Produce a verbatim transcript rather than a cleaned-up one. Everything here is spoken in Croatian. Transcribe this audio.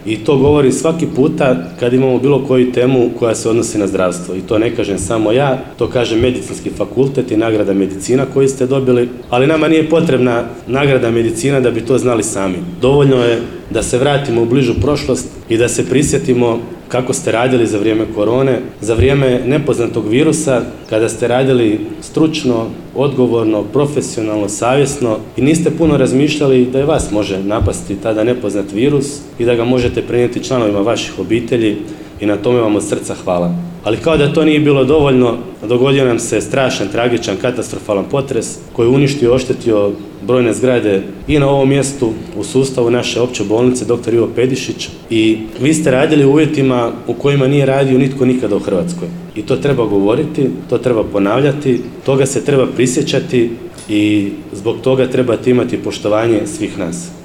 I to govori svaki puta kad imamo bilo koju temu koja se odnosi na zdravstvo. I to ne kažem samo ja, to kaže Medicinski fakultet i nagrada medicina koju ste dobili, ali nama nije potrebna nagrada medicina da bi to znali sami. Dovoljno je da se vratimo u bližu prošlost i da se prisjetimo kako ste radili za vrijeme korone, za vrijeme nepoznatog virusa, kada ste radili stručno, odgovorno, profesionalno, savjesno i niste puno razmišljali da i vas može napasti tada nepoznat virus i da ga možete prenijeti članovima vaših obitelji i na tome vam od srca hvala. Ali kao da to nije bilo dovoljno, dogodio nam se strašan, tragičan, katastrofalan potres koji je uništio i oštetio brojne zgrade i na ovom mjestu u sustavu naše opće bolnice doktor Ivo Pedišić i vi ste radili u uvjetima u kojima nije radio nitko nikada u Hrvatskoj. I to treba govoriti, to treba ponavljati, toga se treba prisjećati i zbog toga trebate imati poštovanje svih nas.